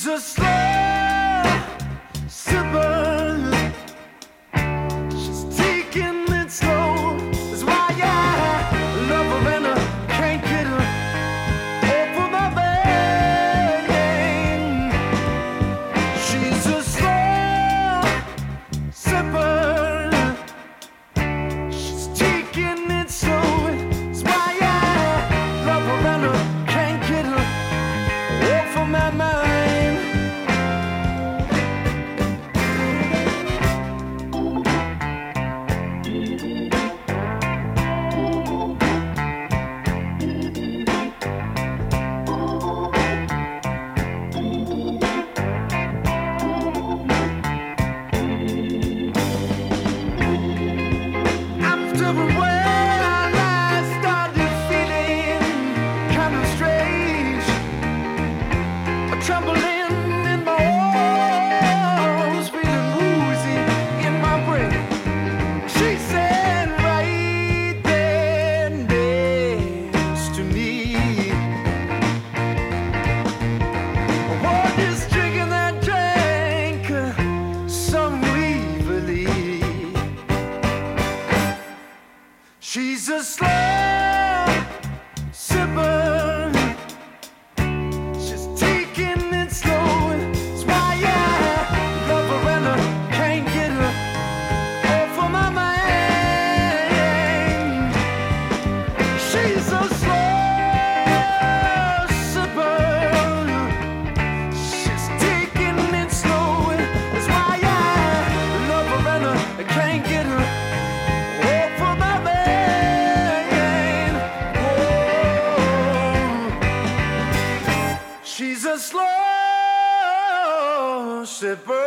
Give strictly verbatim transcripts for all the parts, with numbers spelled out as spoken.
She's a slow sipper. She's taking it slow. That's why I love her and I can't get her off of my vein. She's a slow sipper. She's taking it slow. That's why I love her and I can't get her off of my mind. After a while, I started feeling kind of strange, a trembling in my arms, feeling woozy in my brain. She said right there next to me, what is drinking that drink so evilly? She's a slow sipper. She's taking it slow. That's why I love her and I can't get her off of my mind. She's a slow sipper. She's taking it slow. That's why I love her and I can't get her off of my mind. Whoa. She's a slow sipper.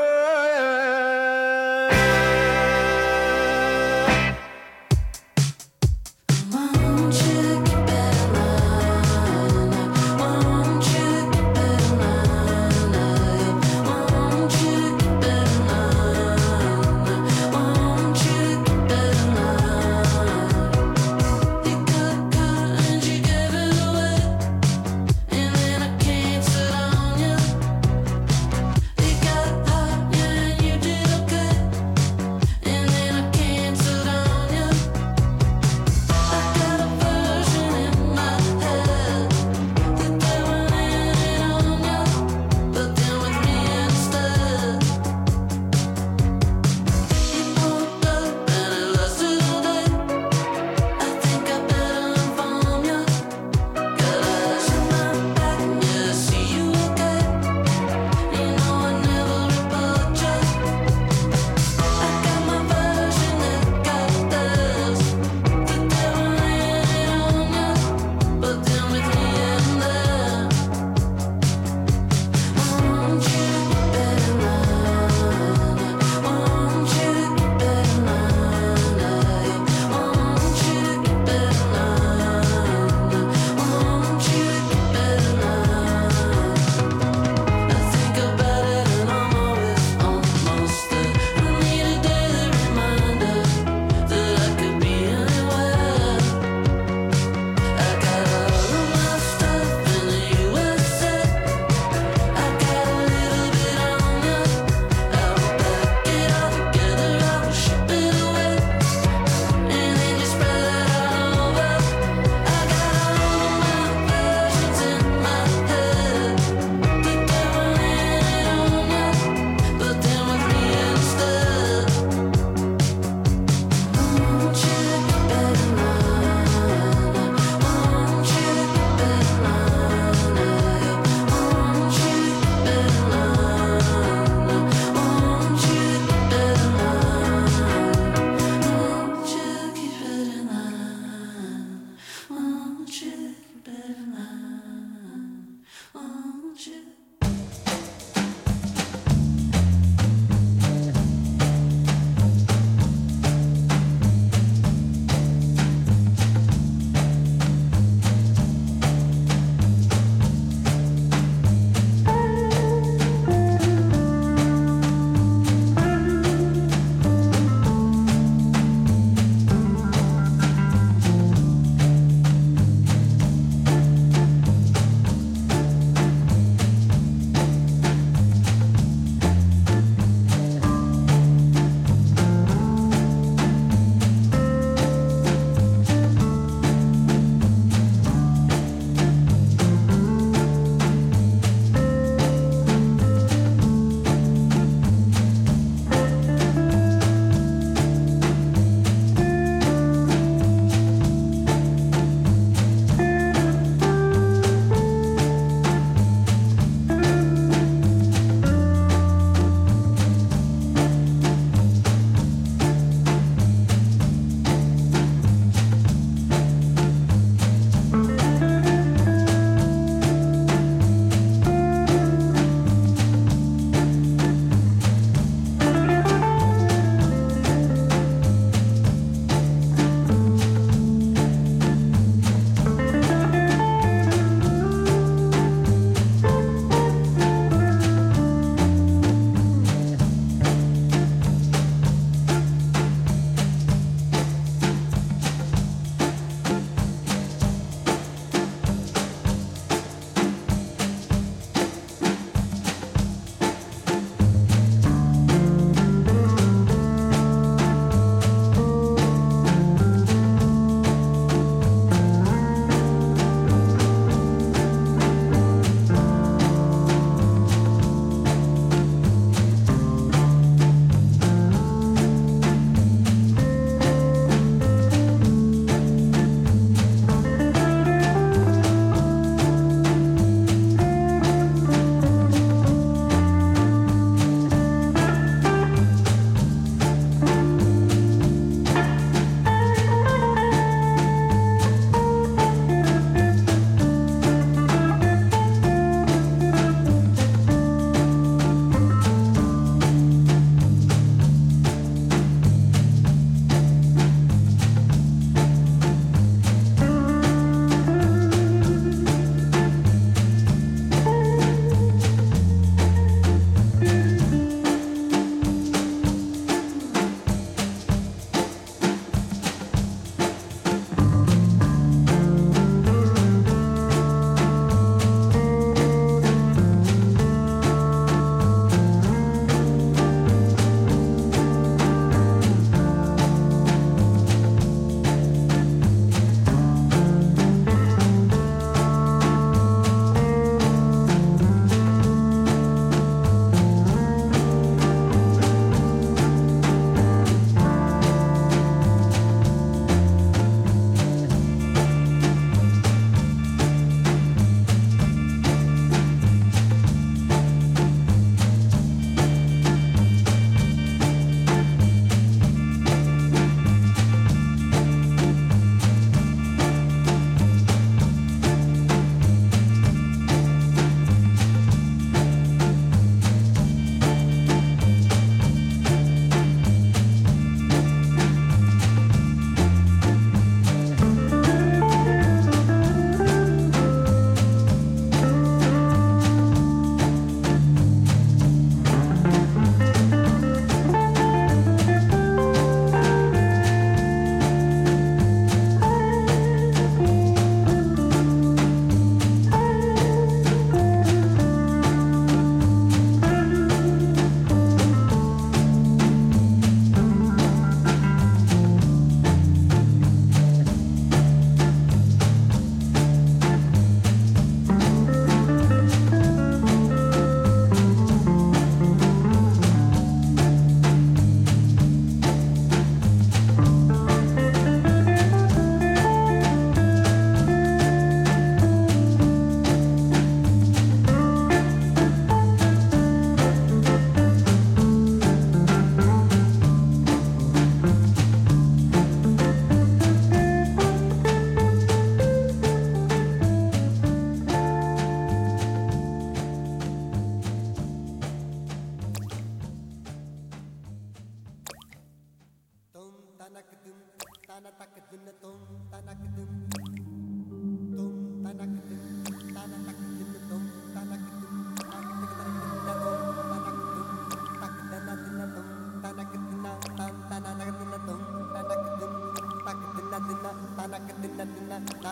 Won't you get better line up? Won't you get better line up? Won't you get better line up? Won't you get better line up? You got caught and you gave it away, and then I canceled on you. You got hot,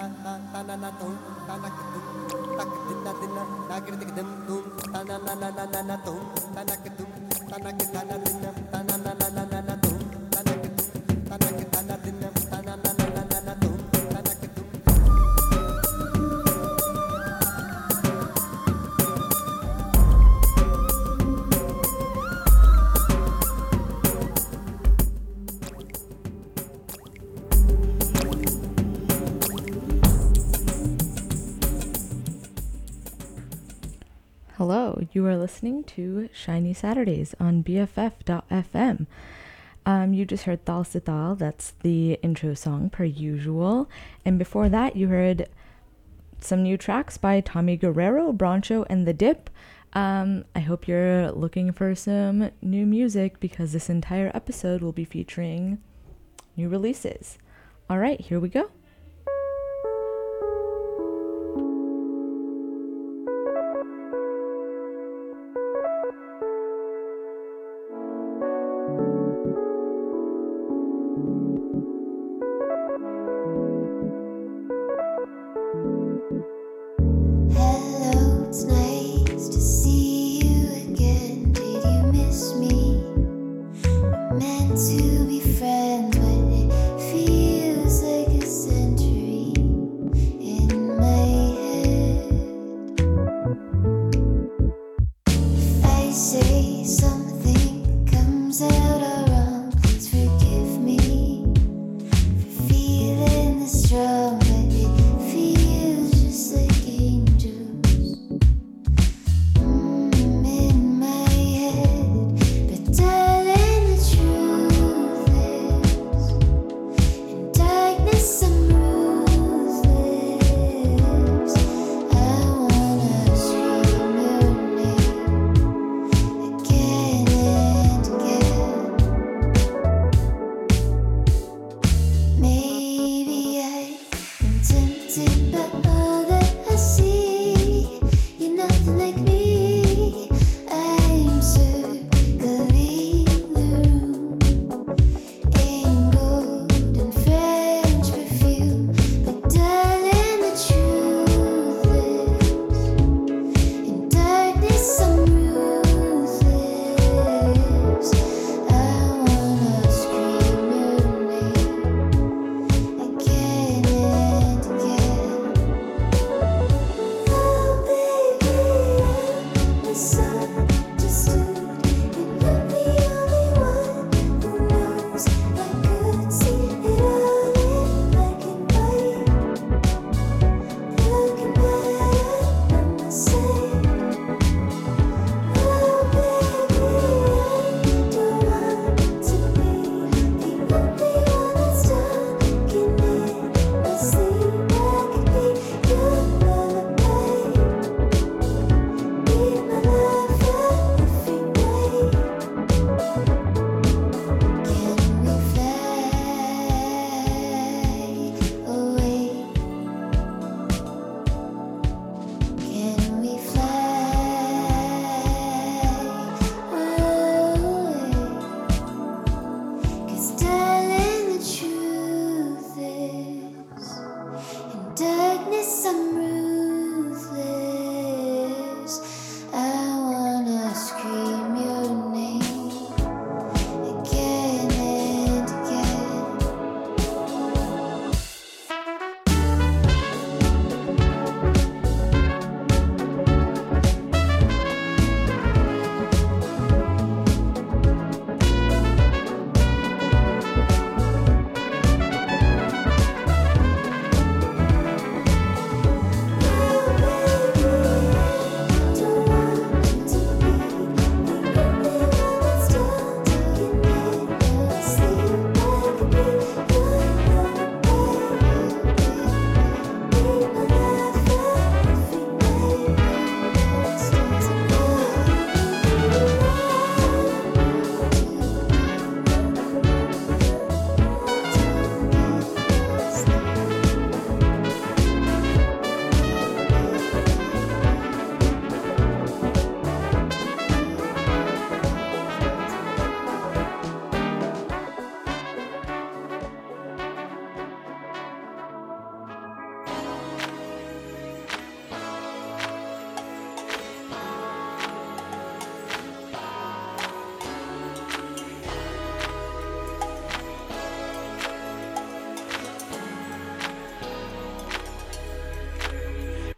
Hello, you are listening to Shiny Saturdays on B F F dot F M. Um, you just heard Tal Se Tal, that's the intro song per usual. And before that, you heard some new tracks by Tommy Guerrero, Broncho, and The Dip. Um, I hope you're looking for some new music because this entire episode will be featuring new releases. All right, here we go. Hello, it's nice to see you again. Did you miss me? We're meant to be friends, but it feels like a century in my head. If I say something that comes out all wrong, please forgive me for feeling this strong, but it feels just like angels mm, in my head. But darling, the truth is, in darkness I'm ruthless. I wanna scream your name again and again. Maybe I am tempted by all that I see. You're nothing like me. I'm circling the room in gold and French perfume. But darling, the truth is, in darkness I'm ruthless. I wanna scream your name again and again.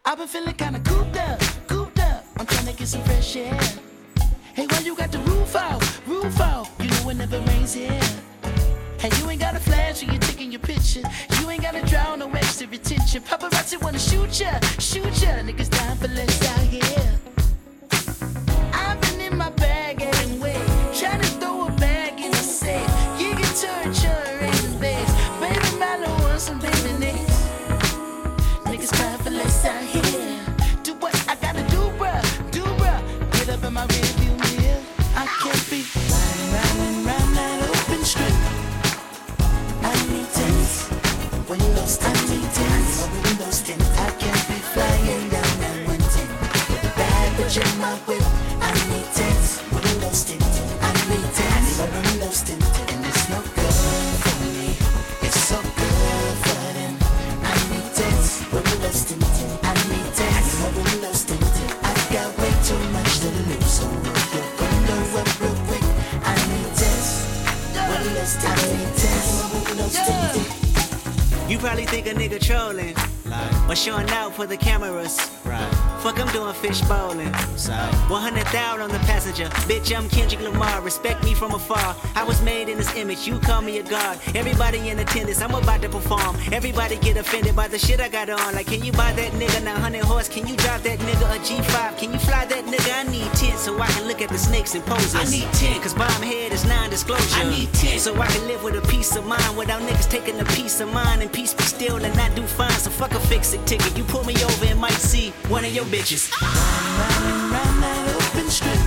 I've been feeling kinda cooped up, cooped up. I'm trying to get some fresh air. Hey, why you got the roof out, roof out? You know it never rains here. Hey, you ain't got a flash when you're taking your picture. You ain't gotta draw no extra attention. Paparazzi wanna shoot ya, shoot ya. Niggas dying for less out here. I've been in my bag getting wet, trying to throw a bag in the safe. You can turn, turn, raising bass. Baby, Milo wants some baby names. Niggas crying for less out here. Do what I gotta do, bruh, do bruh. Get up in my rearview mirror. I can't be riding round and round that open strip. I need tents, windows, I need tents, windows tint. I can't be flying down that one ten with a bad bitch in my whip. I need tents, windows tint. I need tents, windows tint, and it's no good for me. It's so good for them. I need tents, windows tint. I need tents, windows tint. I got way too much to lose, so roll your window up real quick. I need tents, windows tint. I need tents, windows tint. You probably think a nigga trolling, like, or showing out for the cameras. Right. Fuck, I'm doing fish bowling. one hundred thousand on the passenger. Bitch, I'm Kendrick Lamar. Respect me from afar. I was made in this image. You call me a god. Everybody in attendance. I'm about to perform. Everybody get offended by the shit I got on. Like, can you buy that nigga nine hundred horse? Can you drive that nigga a G five? Can you fly that nigga? I need ten so I can look at the snakes and poses. I need ten cause bomb head is non-disclosure. I need ten so I can live with a peace of mind without niggas taking a piece of mine and peace be still and not do fine. So fuck a fix-it ticket. You pull me over and might see one of your bitches. Round round that open strip.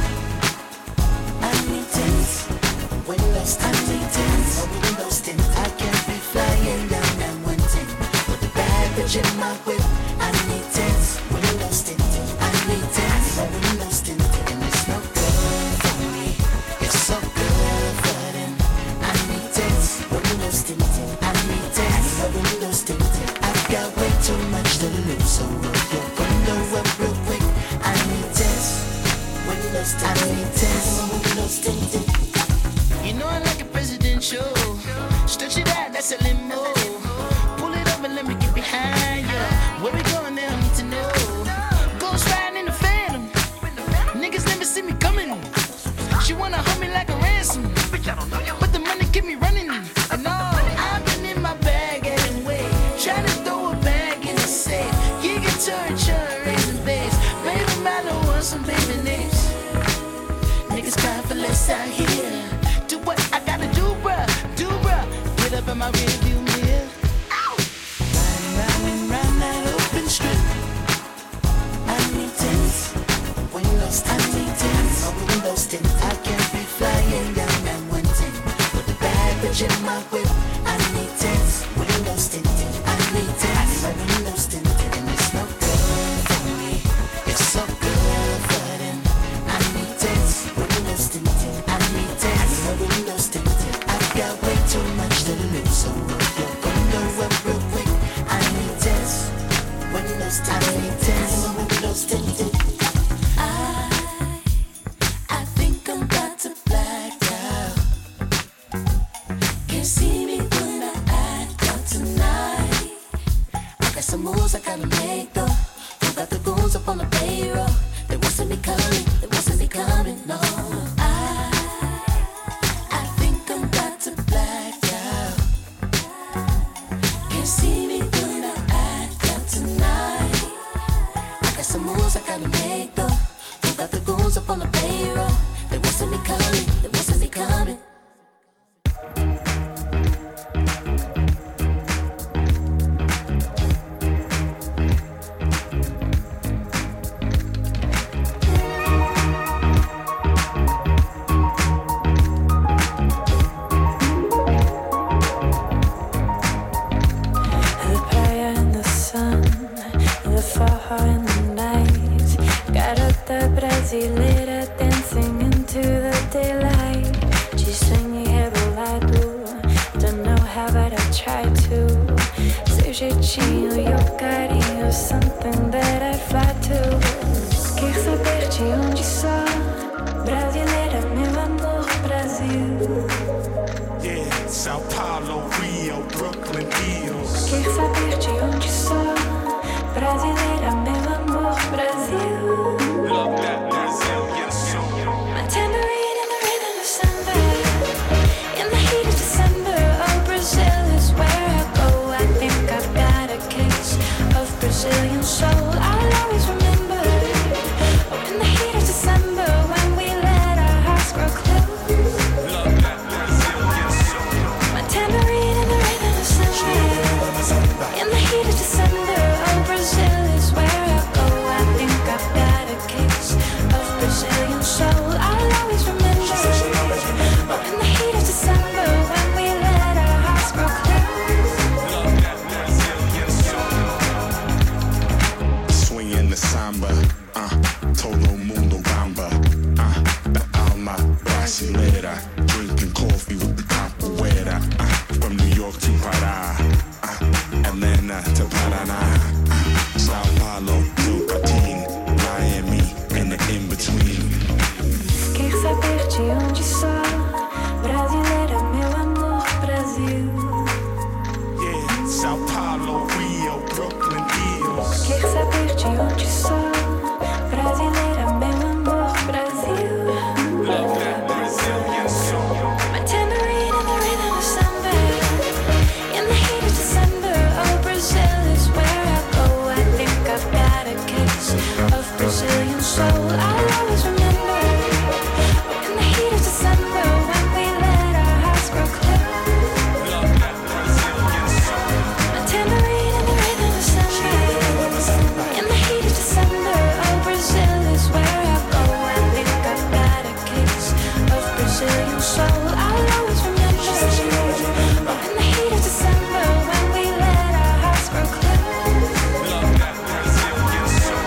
I need tents, windows, I need tents, windows tint. I can't be flying down that one ten with a bad bitch in my whip. I need tents, windows tint. I need tents, windows tint, and it's no good for me. It's so good for them. I need tents, windows tint. I need tents, windows tint. I've got way too much to lose, so roll your window up real quick. I need tents, windows tint. I need tents, windows tinted. You know I like a presidential. Stretch it out, that's a limo. Pull it up and let me get behind you. Where we going, they don't need to know. Ghost riding in the Phantom. Niggas never see me coming. She wanna hold me like a ransom, but the money keep me running. And all I've been in my bag getting wet, trying to throw a bag in the safe. You can turn, turn, raising bass. Baby, Milo wants some baby names. Niggas crying for less out here. Do what I gotta do, bruh, do bruh. Get up in my rearview mirror. Riding round and round that open strip. I need tents, windows, I need tents, windows tint. I can't be flying down that one ten with a bad bitch in my whip. I need tents, windows tint. I need tents, windows tint, and it's no good for me. It's so good for them. I need tents, windows tint. I need tents, windows tint. I've got way too much to lose, so roll your window up real quick. I need tents, windows tint. I need tents, windows tinted. I, I think I'm about to black out. Can't see me when I act out tonight. I got some moves I gotta make though. Who got the goons up on the payroll? They wasn't me coming, they wasn't me coming, no. I, I think I'm about to black out. Can't see me when I act out tonight. I got some moves I gotta make though. Who got the goons up on the payroll? They wasn't me coming, they wasn't me coming. The playa in the sun, the faja in the night. Garota brasileira dancing into the daylight. Te sonhei rebolado, don't know how but I try to. Seu jeitinho e o carinho, something that I'd fly to. Quer saber de onde sou? Brasileira, meu amor, Brasil. Yeah, Sao Paulo, Rio, Brooklyn, Eels. Quer saber de onde sou? Brasileira, meu amor. Brazilian soul. I'll always remember in the heat of December when we let our hearts grow close. My tambourine and the rhythm of summer. In the heat of December, oh Brazil is where I go. I think I've got a case of Brazilian soul. I'll always remember in the heat of December when we let our hearts grow close. Swinging the samba, uh, todo mundo bamba, uh, the alma brasileira, drinking coffee with the capoeira, uh, from New York to Pará, uh, Atlanta to Paraná, uh, Sao Paulo to Patin, Miami, and the in-between. Quer saber de onde sou? Brasileira, meu amor, Brasil. Yeah, Sao Paulo, Rio, Brooklyn, Eels. Quer saber de onde sou? Brasileira, meu amor, Brasil. Love that Brazilian soul. My tambourine and the rhythm of samba. In the heat of December, oh Brazil is where I go. I think I've got a case of Brazilian soul. I'll always remember in the heat of December when we let our hearts grow close. Love that Brazilian soul. My tambourine and the rhythm of samba. In the heat of December, oh Brazil is where I go. I think I've got a case of Brazilian soul. I'll always remember in the heat of December when we let our hearts grow close. Love that Brazilian soul.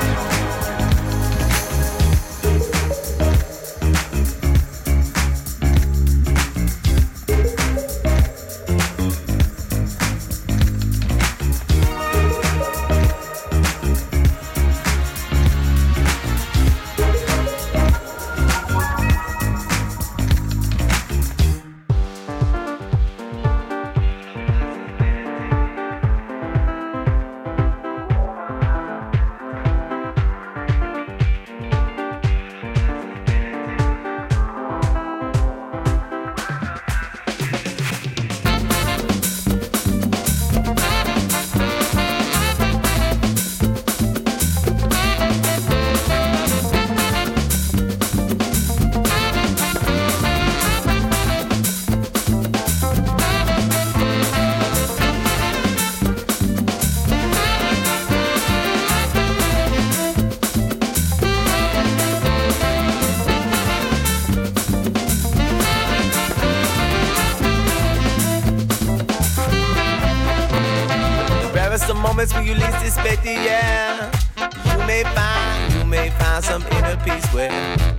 There are some moments when you least expect it, yeah. You may find, you may find some inner peace where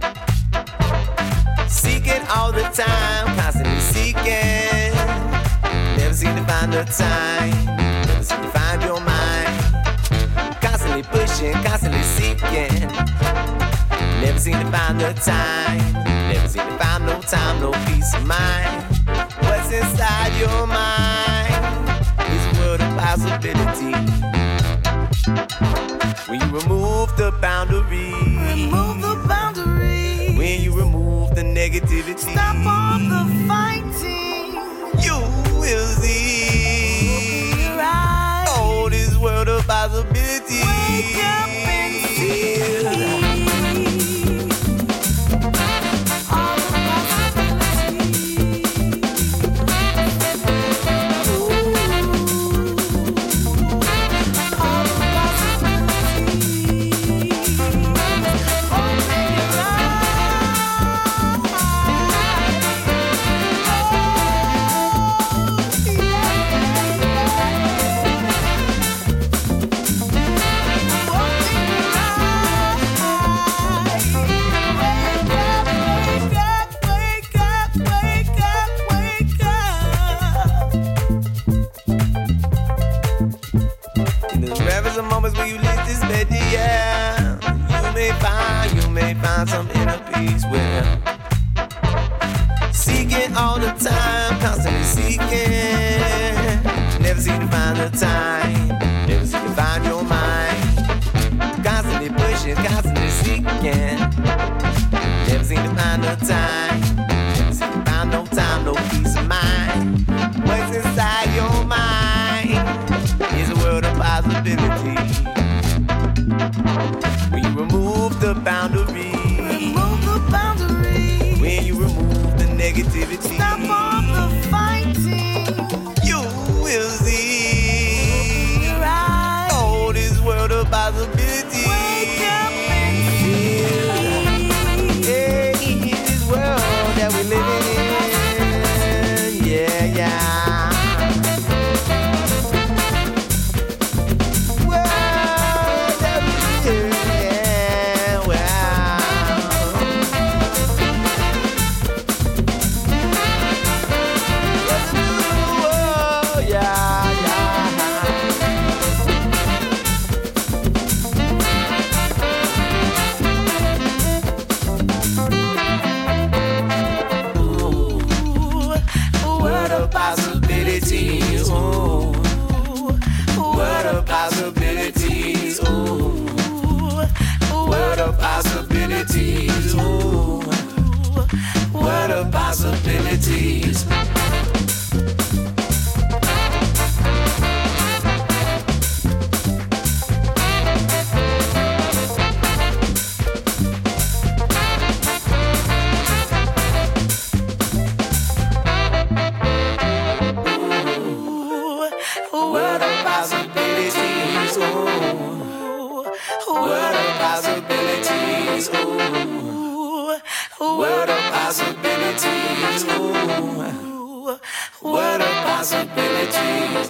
seeking all the time, constantly seeking. Never seem to find the time, never seem to find your mind. Constantly pushing, constantly seeking. Never seem to find the time, never seem to find no time, no peace of mind. What's inside your mind is a world of possibility. When you remove the boundary, Remove the boundary. when you remove the negativity, Stop all the fighting. you will see Right. oh, this world of possibility. Wake up and see all the possibilities. Ooh, all the possibilities. Open your eyes. Oh, In those rarest of moments when you least expect it, yeah, you may find, you may find some inner peace where seeking all the time, constantly seeking. Never seem to find the time, never seem to find your mind. Constantly pushing, constantly seeking. Never seem to find the time, never seem to find no time, no peace of mind. What's inside your mind is a world of possibility. When you remove the boundary, Remove the boundary. when you remove the negativity, Stop all the fighting. you will see Right. all this world of possibility. Wake up and see. Hey, this world that we living in, yeah, yeah. World that we live in, wow. Oh, yeah, yeah. What a possibilities, ooh. What a possibilities, ooh. What a possibilities, ooh. What a possibilities. What a possibilities, ooh. What a possibilities, ooh. What a possibilities, ooh. What a possibilities.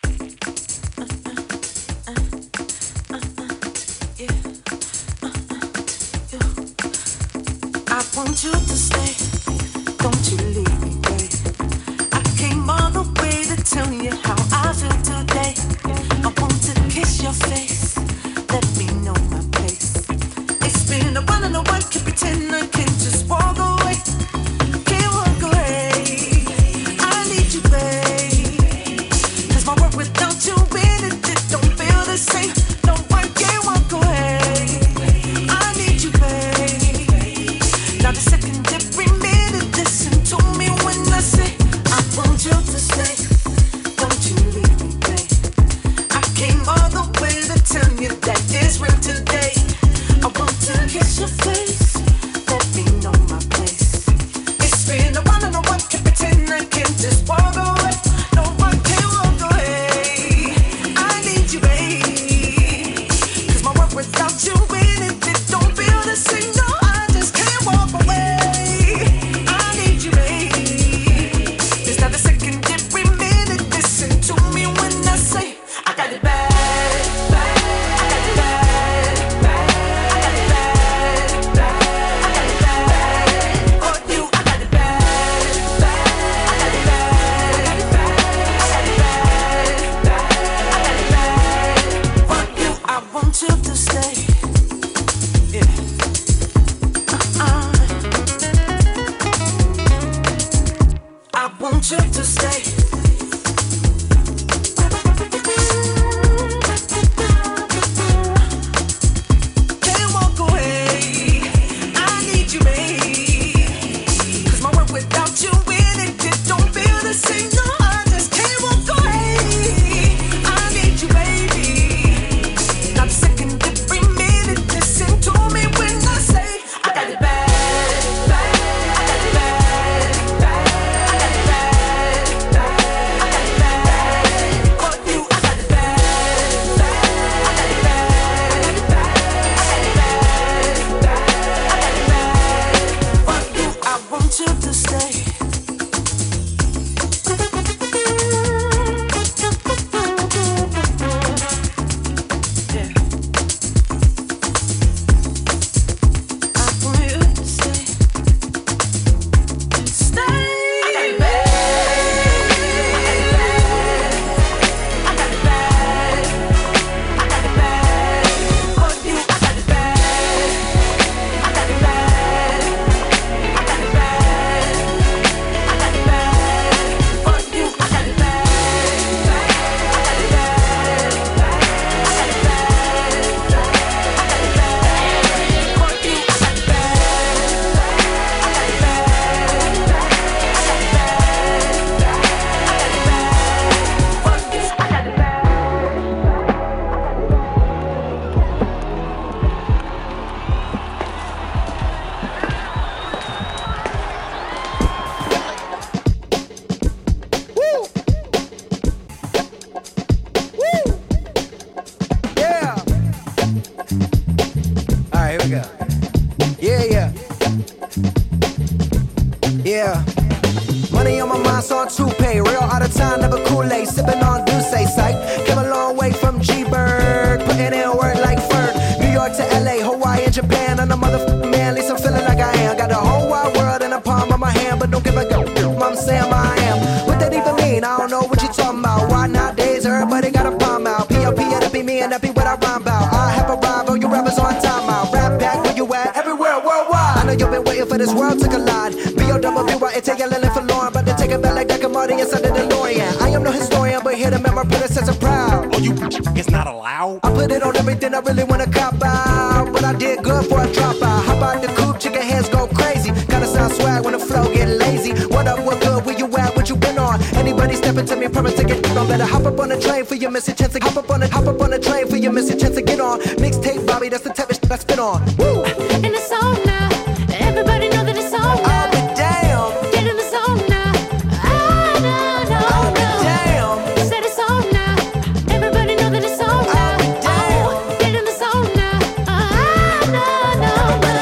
I want you to stay. Don't you leave me, babe. I came all the way to tell you how I feel today. I want to kiss your face. Let me know my place. It's been a while and a while. Can't pretend I can just walk away. Can't walk away. I need you, babe. 'Cause my world without you in it, it don't feel the same. No, I can't walk away. I need you, babe. Not a second, every minute. Listen to me when I say I want you to stay. Don't you leave me, babe. I came all the way to tell you that it's real today. I want to kiss your face. Let me Renaissance on toupee, real out of time, never Kool-Aid, sipping on Douce, sight. Came a long way from G-Bird, putting in work like Ferg. New York to L A, Hawaii and Japan, I'm the motherfucking man, at least I'm feeling like I am. Got the whole wide world in the palm of my hand, but don't give a go. I'm saying I am. What that even mean? I don't know what you talking about. Why nowadays everybody got a palm out? P O P, it'll be me and that be what I rhyme about. I have arrived, all you rappers on time out. Rap back where you at, everywhere worldwide. I know you've been waiting for this world to collide. B O double B Y, it's a yelling for Lauren, but to take it back like Doctor Marty inside the DeLorean. I am no historian, but here to make my predecessor proud. Oh, you it's not allowed? I put it on everything I really wanna cop out, but I did good for a drop out. How about the coupe, chicken hands go crazy? Gotta sound swag when the flow get lazy. What up, what good, where you at, what you been on? Anybody stepping to me, promise to get on. Better hop up on the train for your missing chance to hop up on the hop up on the train for your missing chance to get on. Mixtape, Bobby, that's the type of shit I spit on. Woo! In the zone now, everybody know that it's on now. I'll be damn. Get in the zone now. Ah, no, no, I'll be no. damn. Said it's on now. Everybody know that it's on now. I'll be damn. Oh, get in the zone now. Ah, no, no,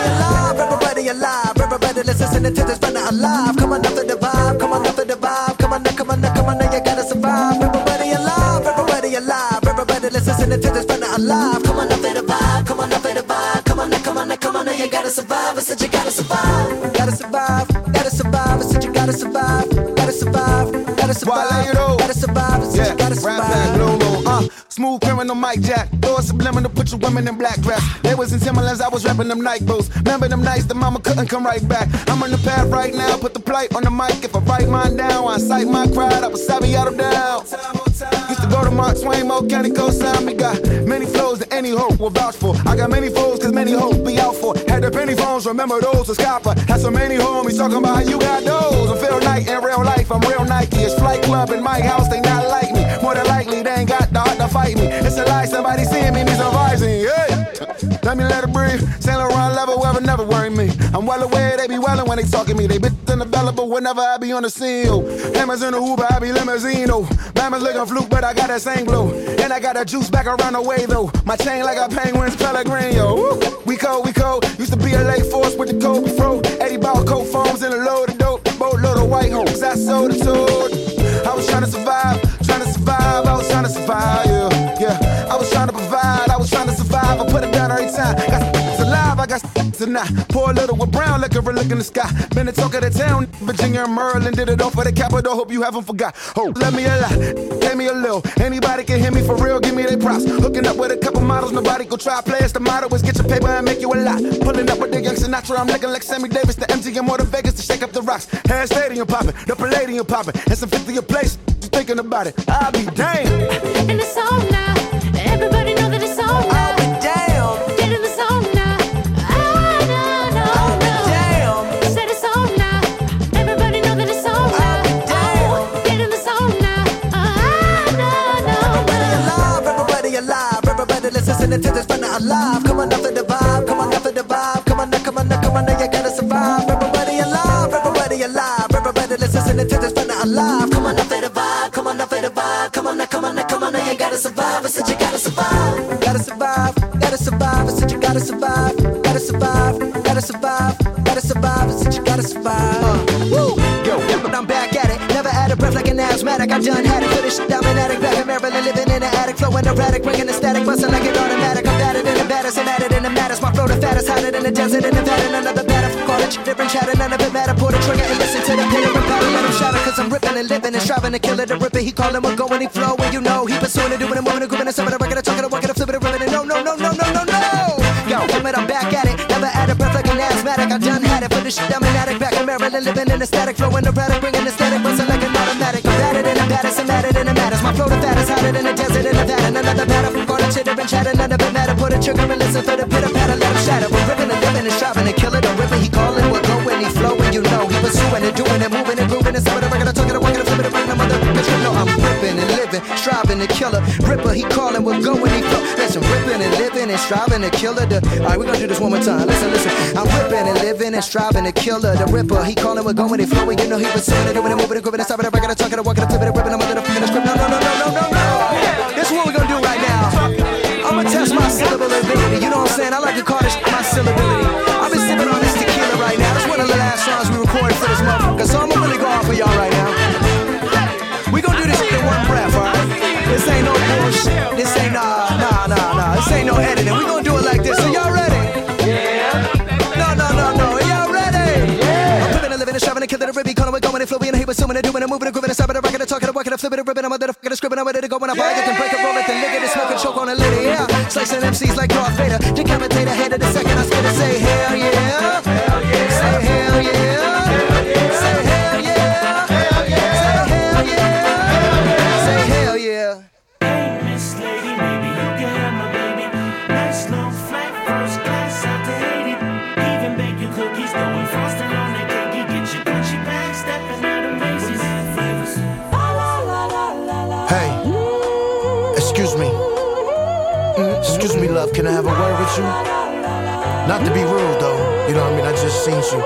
no. Everybody alive, everybody alive, everybody listening to this, find alive. Come on up for the vibe, come on up for the vibe, come on now, come on now, come on now, you gotta survive. Everybody alive, everybody alive, everybody listening to this, find alive. Come on up for the vibe, come on up for the vibe, come on now, come on now, come on now, you gotta survive. I said you gotta survive, gotta survive, gotta survive. I said you gotta survive, gotta survive, gotta survive, gotta survive. I said you gotta survive. Uh, smooth criminal Mike Jack. Throw a subliminal, put your women in black dress. They was in Timberlands, I was rapping them Nike boots. Remember them nights the mama couldn't come right back. I'm on the path right now, put the plight on the mic. If I write mine down, I cite my crowd, I was savvy out of down. Used to go to Mark Twain, Mo County, co-sign me. Got many flows that any hope will vouch for. I got many foes, cause many hopes be out for. Had the penny phones, remember those was copper. Had so many homies talking about how you got those. I'm Phil Knight in real life, I'm real Nike. It's Flight Club in my house, they not like me. More than likely, they ain't got the heart to fight me. It's a lie, somebody seeing me needs advising. Hey, let me let it breathe. Saint Laurent level, ever never worry me. I'm well aware they be wellin' when they talking me. They bitch in the belly, but whenever I be on the scene, oh. Hammers in the Uber, I be limousine, oh. Bama's looking fluke, but I got that same glow. And I got that juice back around the way, though. My chain like a penguin's Pellegrino. Woo. We cold, we cold. Used to be a Lake Force with the Kobe Fro. eighty ball coat foams and a load of dope. Boatload of white homes, I sold it told. I was trying to survive, trying to survive. I was trying to survive, yeah, yeah. I was trying to provide, I was trying to survive. I put it down every time. Got alive, I got tonight. Pour a little with brown liquor and look in the sky. Been the talk of the town, Virginia and Maryland did it all for the capital. Hope you haven't forgot. Oh, let me a lot, give me a little. Anybody can hear me for real, give me their props. Hooking up with a couple models, nobody go try. Players, the motto is get your paper and make you a lot. Pulling up with the young Sinatra, I'm looking like Sammy Davis, the M G M or the Vegas to shake up the rocks. Hand stadium popping, the Palladium popping, and some fifty a place. You thinking about it? I'll be damned. In the zone now, everybody know that it's on now. I'll be damn. Get in the zone now. Ah, no, no, I'll be no. damn. Said it's on now. Everybody know that it's on now. I'll be damn. Oh, get in the zone now. Ah, no, no, no. Everybody alive, everybody alive, everybody listening to this, find alive. Come on up for the vibe, come on up for the vibe, come on now, come on now, come on now, you gotta survive. Everybody alive, everybody alive, everybody listening to this, find alive. Come on up for the vibe, come on up for the vibe, come on now, come on now, come on now, you gotta survive. I said you gotta survive, gotta survive, gotta survive. I said you gotta survive, gotta survive, gotta survive, gotta survive. I said you gotta survive. Uh, woo, yo, but I'm back at it. Never out of breath like an asthmatic. I done had it. Finish shit down in attic, back in Maryland, living in the attic, flowing erratic, bringing the static, busting like an automatic. I'm battered in the baddest, I'm at it in the maddest. My flow the fattest, hotter than the desert in Nevada. Another batter from college, different chatter, none of it matter. Pull the trigger and listen to the pitter and patter. Let him shatter, cause I'm ripping and living and striving to kill it. The ripper, he callin' what going, he flow, and you know he pursuing it, doing it, moving it, grooving it, some of the record, talking, walking, flipping it, ripping it. No, no, no, no, no, no, no. Yo, damn it, I'm back at it. Never out of breath like an asthmatic. I done had it. For the shit down in attic, back in Maryland, living in the static, flowing erratic, bringing the static, busting like an automatic. I'm battered in the baddest, I'm at it in the maddest. My flow the fattest, hotter than the desert in Nevada. Another batter from college, chitter and chatter, none of it matter. Put a trigger and listen for the pitter patter, let him shatter. We're ripping and living and striving to kill it. The ripper, he calling, we're going, he flowing, you know. He pursuing it, doing it, moving and grooving. And some of the record, talking, walking, flipping it, bringing them other bitch. You know I'm ripping and living, striving to kill it. Ripper, he calling, we're going, he flow. Listen, ripping and living and striving to kill it. Alright, we're gonna do this one more time. Listen, listen. I'm ripping and living and striving to kill her. The ripper, he calling, we're going, he flowing. You know he pursuing it, doing it, moving and grooving. And stopping the record, talking, walking, flipping it, ripping them other the fucking script. No, no, no, no, no, no, no. This is what we're gonna do right now. I'm gonna test my syllable ability. You know what I'm saying? I like to call this my syllability. I've been sipping on this tequila right now. That's one of the last songs we recorded for this motherfucker. So I'm gonna really go off for y'all right now. coming and doing and moving and grooving and stopping and rocking and talking and walking and flipping and ripping. I'm under the fucking scribbling. I'm ready to go when I buy it. Then break it, roll it, then lick it and smoke and choke on a lady. Yeah, slicing M Cs like Darth Vader. Decapitator, head of the second. I scared to say hell yeah. Hell yeah. Say hell yeah. Hell yeah. Say hell yeah. Hell yeah. Say hell yeah. Say hell yeah. Hey, Miss Lady, maybe you can have my baby. Nice long flight, first class out to Haiti. Even bake you cookies, throwing frosting on the cakey. Get your Gucci bag, stepping out of Macy's. Hey, excuse me. Excuse me, love, can I have a word with you? Not to be rude, though, you know what I mean? I just seen you.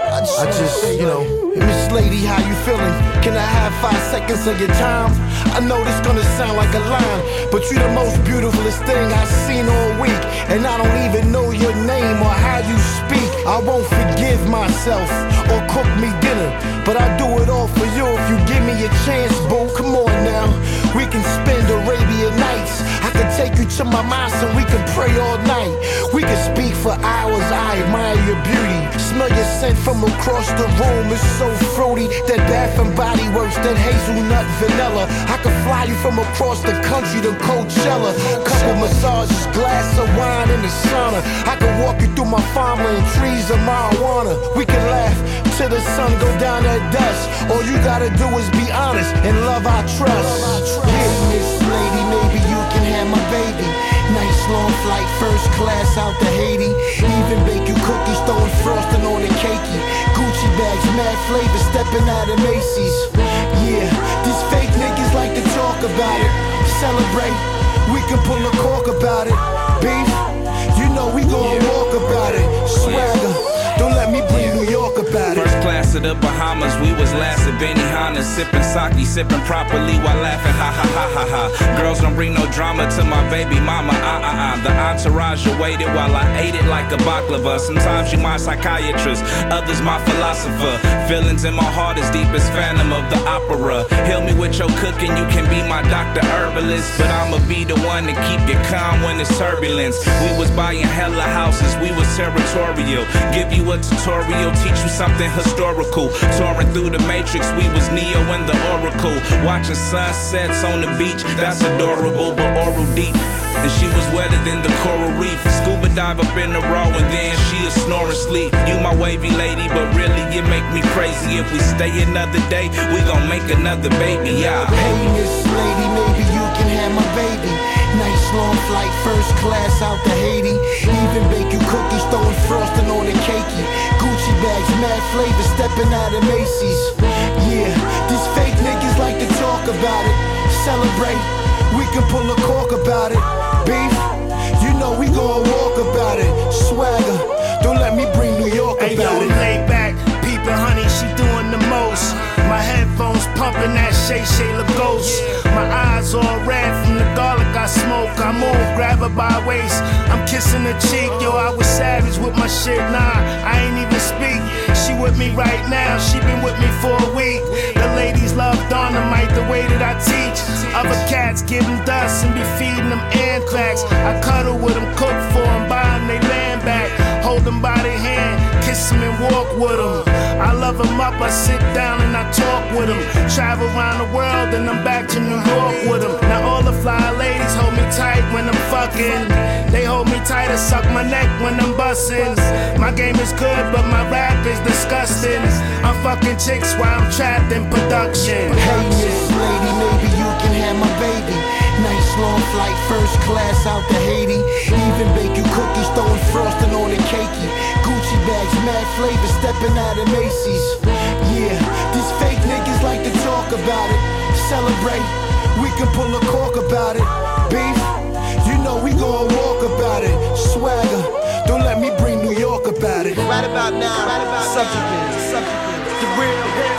I just, you know. Miss Lady, how you feeling? Can I have five seconds of your time? I know this gonna sound like a line, but you the most beautifulest thing I've seen all week. And I don't even know your name or how you speak. I won't forgive myself or cook me dinner, but I do it all for you if you give me a chance, boo. Come on now, we can spend Arabian nights. I can take you to my mosque and we can pray all night. We can speak for hours, I admire your beauty. Smell your scent from across the room, it's so fruity. That Bath and Body Works, that hazelnut vanilla. I can fly you from across the country to Coachella. Couple massages, glass of wine in the sauna. I can walk you through my farmland, trees of marijuana. We can laugh till the sun go down at dusk. All you gotta do is be honest and love our trust. Yeah, Miss Lady, maybe you can have my baby. Nice long flight, first class out to Haiti. Even bake you cookies, throwing frosting on the cakey. Gucci bags, mad flavor, stepping out of Macy's. Yeah, these fake niggas like to talk about it. Celebrate, we can pull a cork about it. Beef, you know we gon' walk about it. Swagger, don't let me bring New York about it. First class of the Bahamas, we was last at Benihana, sipping sake, sipping properly while laughing, ha ha ha ha ha. Girls don't bring no drama to my baby mama, ah ah ah. The entourage waited while I ate it like a baklava. Sometimes you my psychiatrist, others my philosopher. Feelings in my heart as deep as Phantom of the Opera. Heal me with your cooking, you can be my doctor herbalist, but I'ma be the one to keep you calm when it's turbulence. We was buying hella houses, we was territorial. Give you a tutorial, teach you something historical. Touring through the Matrix, we was Neo and the Oracle. Watching sunsets on the beach, that's adorable, but oral deep. And she was wetter than the coral reef. Scuba dive up in the raw and then she a snoring sleep. You my wavy lady, but really you make me crazy. If we stay another day, we gon' make another baby, yeah. Hey, Miss Lady, maybe you can have my baby. Nice long flight, first class out to Haiti. Even bake you cookies, throwing frosting on the cakey. Gucci bags, mad flavor, stepping out of Macy's. Yeah, these fake niggas like to talk about it. Celebrate, we can pull a cork about it. Beef, you know we gon' walk about it. Swagger, don't let me bring New York about hey, yo, it. Lay back, peeping, honey, she doing the most. My headphones pumping that Shay Shay Lagos. My eyes all red from the garlic I smoke. I move, grab her by waist. I'm kissing her cheek, yo, I was savage with my shit. Nah, I ain't even speak. She with me right now, she been with me for a week. The ladies love dynamite, the way that I teach. Other cats give them dust and be feeding them anthrax. I cuddle with them, cook for them, buy them they land back. Hold them by their hand, kiss them and walk with them. I love them up, I sit down and I talk with them. Travel around the world and I'm back to New York with them. Now all the fly ladies hold me tight when I'm fucking. They hold me tight and suck my neck when I'm busting. My game is good, but my rap is disgusting. I'm fucking chicks while I'm trapped in production. Hey, Miss Lady, maybe you can have my baby. Nice long flight, first class out to Haiti. Even bake you cookies, throwing frosting on the cakey. Gucci bags, mad flavor, stepping out of Macy's. Yeah, these fake niggas like to talk about it. Celebrate, we can pull a cork about it. Beef, you know we gon' walk about it. Swagger, don't let me bring New York about it. Right about now, right about subject now. Is, subject is, the real, the real.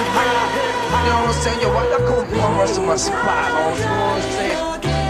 You know what I'm saying? Yo, I come from rush to my spot. You know what I'm saying?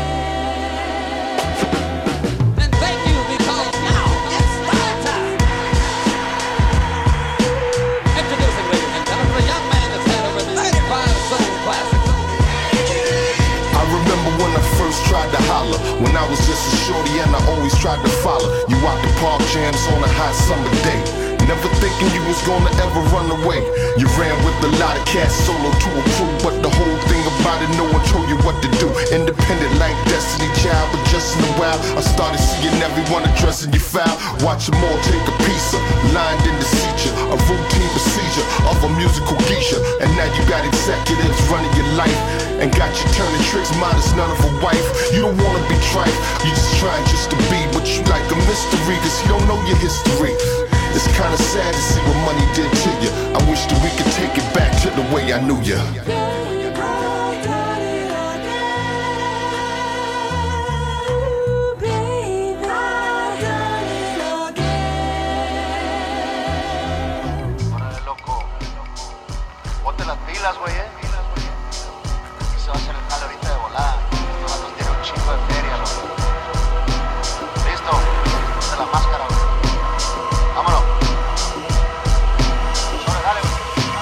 Tried to holler when I was just a shorty and I always tried to follow you out the park jams on a hot summer day. Never thinking you was gonna ever run away. You ran with a lot of cats solo to a crew, but the whole thing about it, no one told you what to do. Independent like Destiny Child, but just in a while I started seeing everyone addressing you foul. Watch them all take a piece of lined in the seizure, a routine procedure of a musical geisha. And now you got executives running your life, and got you turning tricks, minus none of a wife. You don't wanna be trife, you just trying just to be, but you like a mystery, cause you don't know your history. It's kinda sad to see what money did to you. I wish that we could take it back to the way I knew you. Ponte las pilas, güey, eh. Aquí se va a hacer el jale ahorita de volada. Estos vatos tienen un chingo de feria, loco. Listo, ponte la máscara, güey. Vámonos. Sobre, dale, güey.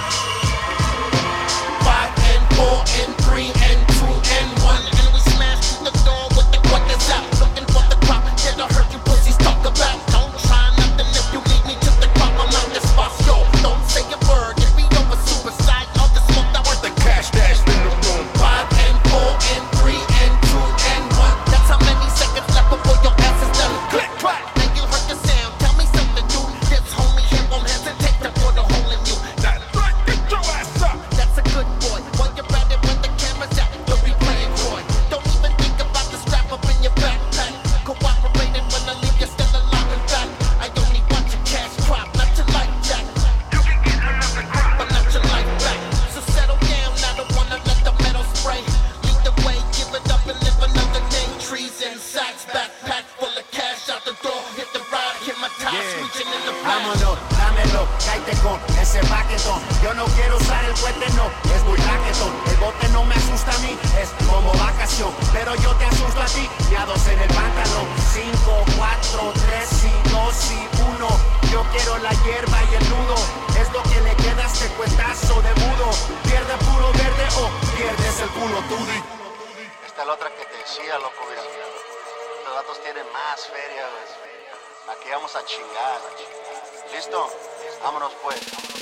Five and four and three and two and one, and we smash through the door with the quarters out. Looking for the crop, yeah, I heard you pussies talk about. Don't try nothing if you lead me to the crop. I'm out this boss, yo. Don't say a word if we over suicide. All the smoke that worth the cash dash in the room. Five and four and three and two and one. That's how many seconds left before your ass is done. Click, clack. Now you heard the sound. Tell me something, dude. This homie here won't hesitate to put a hole in you. That's right. Get your ass up. That's a good boy. While you're at it when the camera's out, you'll be playing Troy. Don't even think about the strap up in your backpack. Cooperating when I leave you still alive and back. I only want your cash crop, not your life jack. You can get another crop, but not your life back. So settle down, I don't wanna let the metal spray. Lead the way, give it up and live another day. Trees and sacks, backpack full of cash out the door. Hit the ride, hit my top, reaching in the back. Vámonos, dámelo, cállate con ese paquetón. Yo no quiero usar el cohete, no, es muy raquetón. El bote no me asusta a mí, es como vacación. Pero yo te asusto a ti, miados en el pantalón. Cinco, cuatro, tres y dos y uno. Yo quiero la hierba y el nudo. Es lo que le queda a este cuetazo de mudo. Pierde puro verde o pierdes el culo, tú di. Esta es la otra que te decía, loco, mira. Estos datos tienen más feria, güey. Aquí vamos a chingar. ¿Listo? Vámonos pues.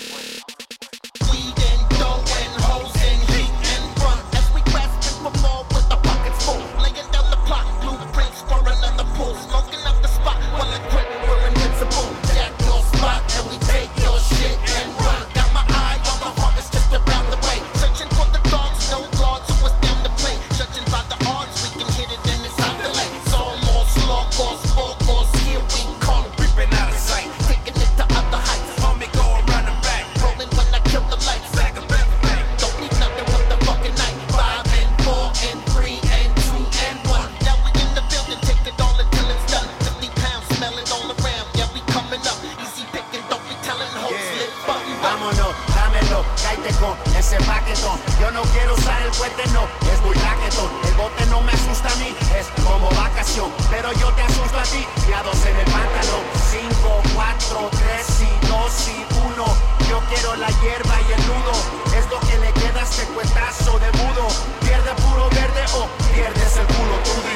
Weed and dough and hoes and heat and run. As we grasping for more with the pockets full. Laying down the plot, blueprints for another pool. Smoking up the spot while I quit, we're invincible. Jack your spot and we take your shit and run. Got my eye on the harvest just around the way. Searching for the dogs, no guards, so it's down to play. Judging by the odds, we can hit it in this hot delay. Soul more, slow course, four course, here we come. Ripping out of sight, taking it to other heights. Homie, go and run them back. Rolling when I kill the lights. Back of everything. Don't need nothing with the fucking night. Five and four and three and two and one. Now we in the building, take it all until it's done. Fifty pounds, smell it all around. Yeah, we coming up. Easy picking, don't be telling hoes. Lit button. Vámonos, dámelo, cállate con ese paquetón. Yo no quiero usar el cohete, no, es muy raquetón. El bote no me asusta a mí, es como vacación. Pero yo te asusto a ti, miados en el pantalón. Cinco, cuatro, tres y dos y uno. Yo quiero la hierba y el nudo. Es lo que le queda a este cuetazo de mudo. Pierde puro verde o pierdes el culo, tú di.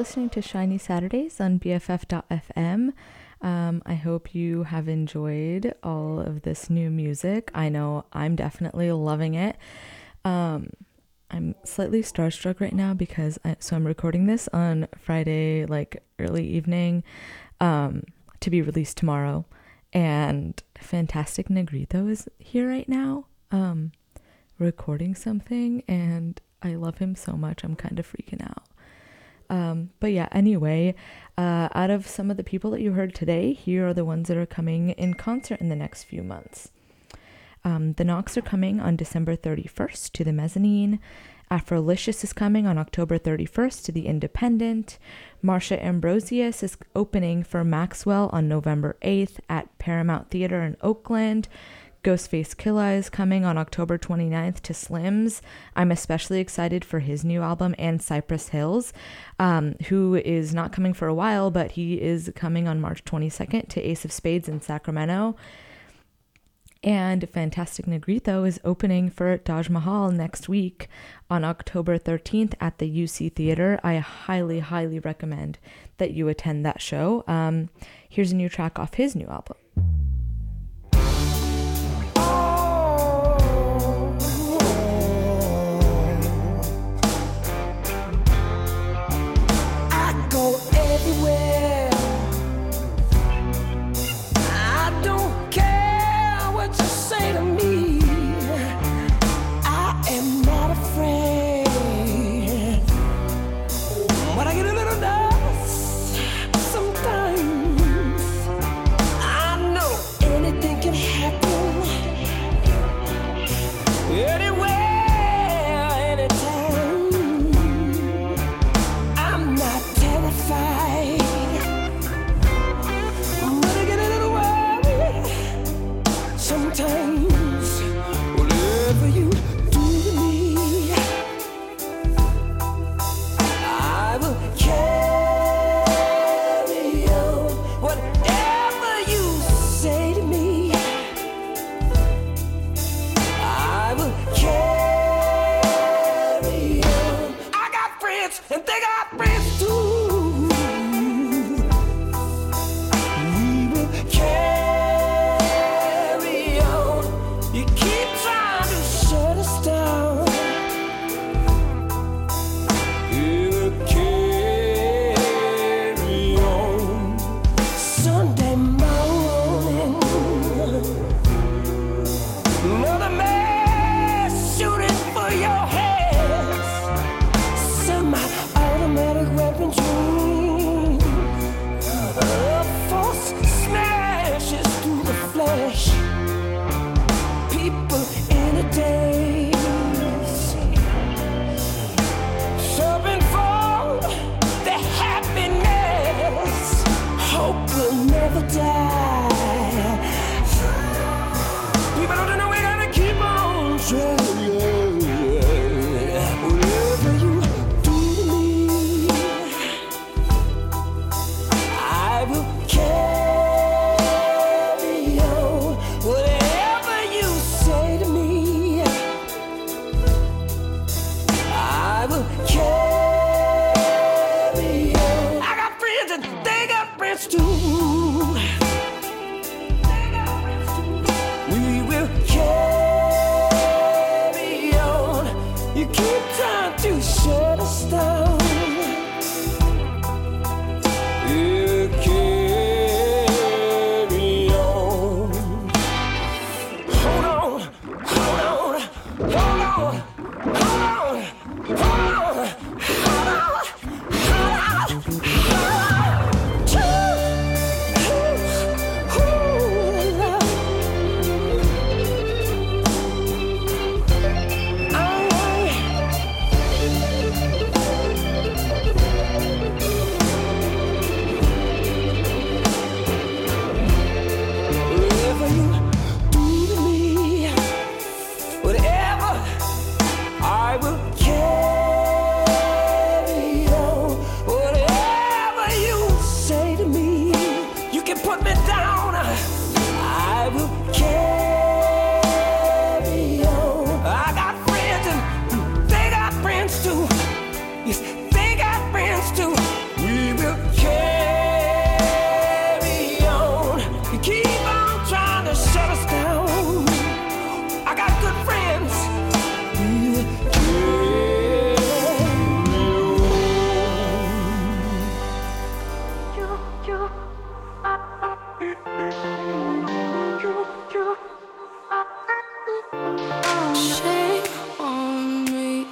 listening to Shiny Saturdays on B F F dot F M. Um, I hope you have enjoyed all of this new music. I know I'm definitely loving it. Um, I'm slightly starstruck right now because I, so I'm recording this on Friday, like early evening, um, to be released tomorrow. And Fantastic Negrito is here right now, um, recording something, and I love him so much. I'm kind of freaking out. Um, but yeah, anyway, uh, out of some of the people that you heard today, here are the ones that are coming in concert in the next few months. Um, the Knocks are coming on December thirty-first to the Mezzanine. Afrolicious is coming on October thirty-first to the Independent. Marsha Ambrosius is opening for Maxwell on November eighth at Paramount Theater in Oakland. Ghostface Killah is coming on October twenty-ninth to Slim's. I'm especially excited for his new album, and Cypress Hills, um, who is not coming for a while, but he is coming on March twenty-second to Ace of Spades in Sacramento. And Fantastic Negrito is opening for Taj Mahal next week on October thirteenth at the U C Theater. I highly, highly recommend that you attend that show. Um, here's a new track off his new album. I go everywhere. I don't care what you say to me. I am not afraid. But I get a little nervous sometimes. I know anything can happen. Anywhere, anytime. I'm not terrified. But I get a little worried sometimes. Whatever you do to me, I will carry on. Whatever you say to me, I will carry on. I got friends, and they got friends too. We will carry on. You keep trying to shut us down. We will carry on. Sunday morning, another man shooting for your heads. Semi-automatic weaponry. A force smashes through the flesh. People in a daze, shopping for their happiness. Hope will never die. People don't know we gotta keep on trying. Whatever you do to me, I will carry on. keep on trying to shut us down. I got good friends. Shame on me.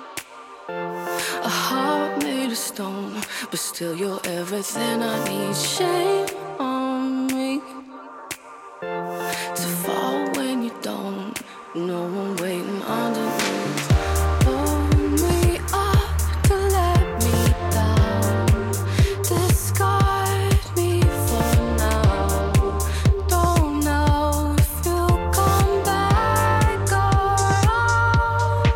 A heart made of stone, but still you're everything I need. Shame on me. To fall when you don't. No one waiting underneath. Pull me up to let me down. Discard me for now. Don't know if you'll come back around.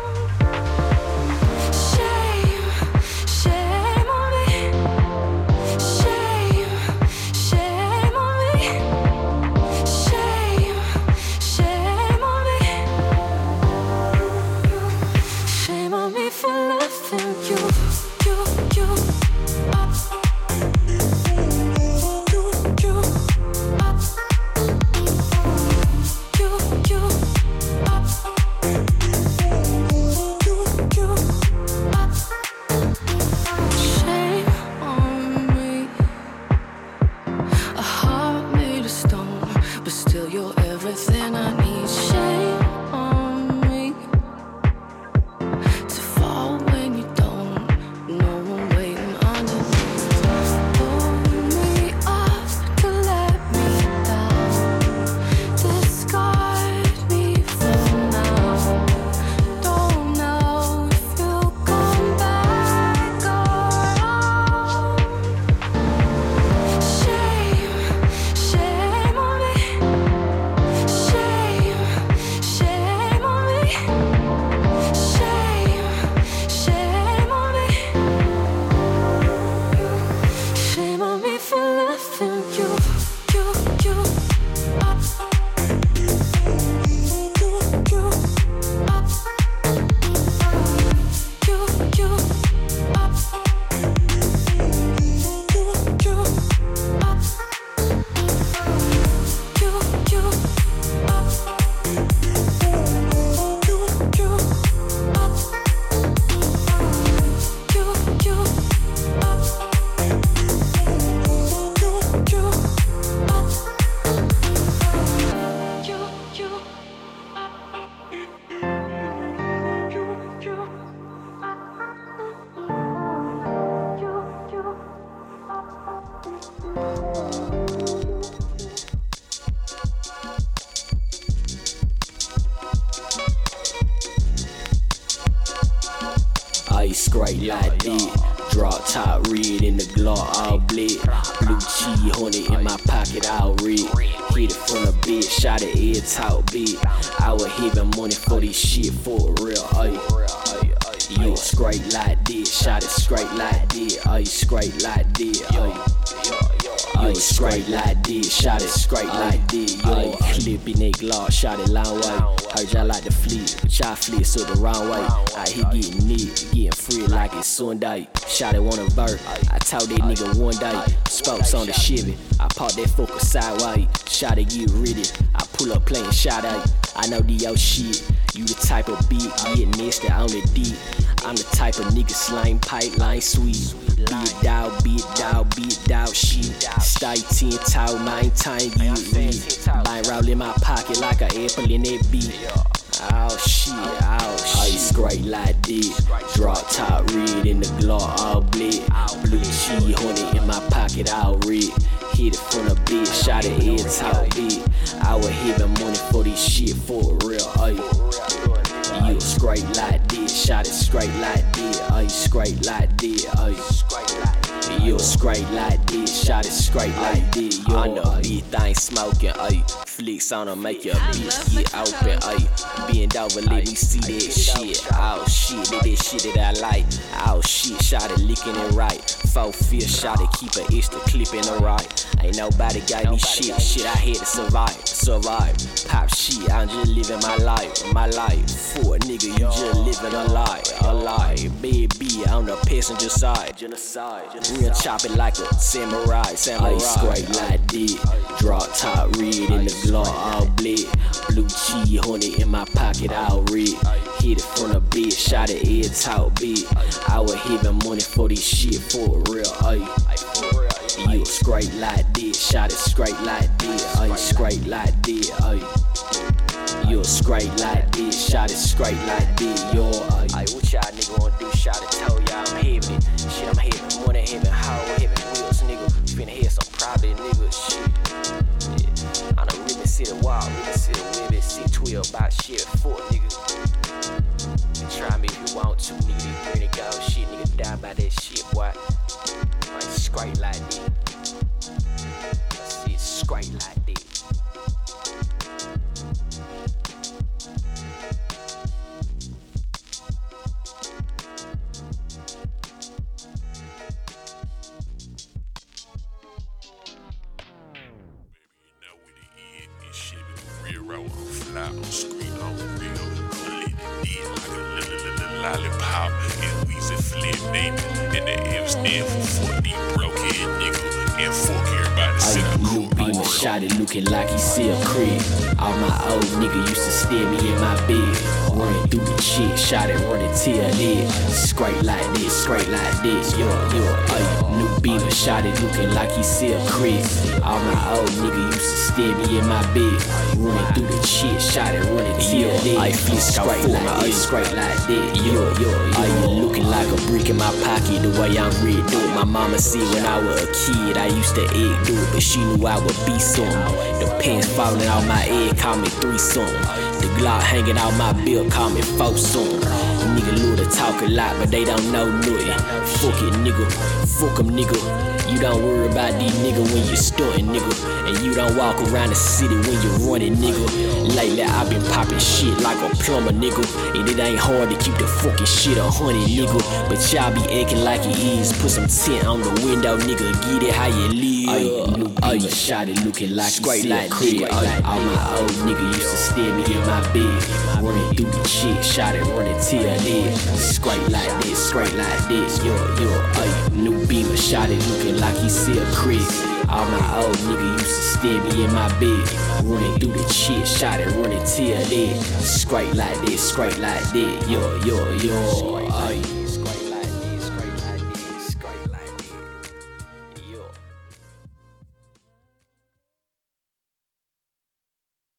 Shame, shame on me. Shame, shame on me. Shame, shame on me. Shame on me for loving you, you, you. You, you. You, you. Shame on me. A heart made of stone, but still you're everything I need. Shame on me. To fall when you don't. No one waiting underneath. Pull me up to let me down. Discard me for now. Don't know if you'll come back around. Shame, shame on me. Shame, shame on me. Shame, shame on me. Shame on me for loving you, you, you. You, you. You, you. You, you. Ice great like that. Drop top red in the Glock all black. Blue cheese honey in my pocket all red. Hit it from the bed, shot it head talk big. I was having money for this shit for real. Ay, you straight like that, shot it straight like that. Ay, straight like that. Ay. Ay, straight like that, shot it straight like that. Yo, clip in that Glock, shot it long way. Heard y'all like to fleet, but y'all fleet so the wrong way. Out here getting neat, getting free like it's Sunday. Shot it on a vert, I told that nigga one day. Spokes on the Chevy, I parked that fucker sideways. Shot it, get ready, I pull up playing shot out. I know the yo shit, you the type of beat, get nasty on the deep. I'm the type of nigga slang pipeline sweet. Beat dog, beat dog, beat dog shit. Stay ten tall, nine time get red. Line roll in my pocket like an apple in that beat. Oh shit, oh shit. Ice great like that. Drop top red in the Glock all black. Blue cheese honey in my pocket all red. Hit it from the bed, shot it head top big. I was having money for this shit for real. Ay. You straight like that, shot it straight like that. Ay, straight like that. Ay. You straight like that, shot it straight like that. You on the beat, thing smoking. Ay, flicks on them, make your bitch get open. Ay, bend over, let me see that shit. Oh shit, that that shit that I like. Oh shit, shot it licking it right. Four fifth shot it, keep an extra clip in the right. Ain't nobody got me shit, shit I had to survive, survive. Pop shit, I'm just living my life, my life. For a nigga, you just living a lie, a lie. Baby, on the passenger side, genocide. Real chop it like a samurai. samurai, samurai. Ice straight like that. Drop top red in the Glock all black. Blue cheese honey in my pocket all red. Hit it from the bed, shot it head talk big. I was having money for this shit for real. Ay. You straight like that, shot it straight like that. Ay, straight like that. Ay. You straight like that, shot it straight like that. Yo, ay. Ay, what y'all nigga wanna do? Shot it, told y'all I'm heavy. Shit, I'm heavy, money heavy, how heavy wheels, nigga. Finna hear some private nigga shit. Yeah. I done really see the wild, really see the women, see twelve about shit, fuck nigga. You try me if you want to, nigga. This green and gold shit, nigga. Die by that shit, boy. Like straight like that. I see it straight like that. Lollipop and Weezy flip, baby. And the M stand for forty broke head nigga. And fuck everybody sit up cool. Beamer shot it looking like he see a crib. All my old nigga used to stare me in my bed. Running through the shit, shot it running till dead. Straight like this, straight like this. Yo, yo, ay. New Beamer shot it looking like he see a crib. All my old nigga used to stare me in my bed. Running through the shit, shot it running till dead. I feel straight like this, straight like that. Yo, yo, yo. Are you looking like a brick in my pocket the way I'm red, dude? My mama said when I was a kid I used to egg do it, but she knew I would be something. The pants falling out my head, call me three something. The Glock hanging out my bill, call me four something. Nigga love to talk a lot, but they don't know nothing. Fuck it, nigga. Fuck 'em, nigga. You don't worry about these niggas when you stuntin', nigga. And you don't walk around the city when you running, nigga. Lately I've been popping shit like a plumber, nigga. And it ain't hard to keep the fucking shit a hundred, nigga. But y'all be acting like it is. Put some tint on the window, nigga. Get it how you live. Oh, you shot it looking like straight like crib. All my old nigga used to stare me in my bed. Running through the shit, shot it running till dead. Straight like this, straight like this. Yo, yo, ay. New Beamer shot it looking like he see a crib. All my old nigga used to stare me in my bed. Running through the shit, shot it running till dead. Straight like this, straight like that. Yo, yo, yo, ay.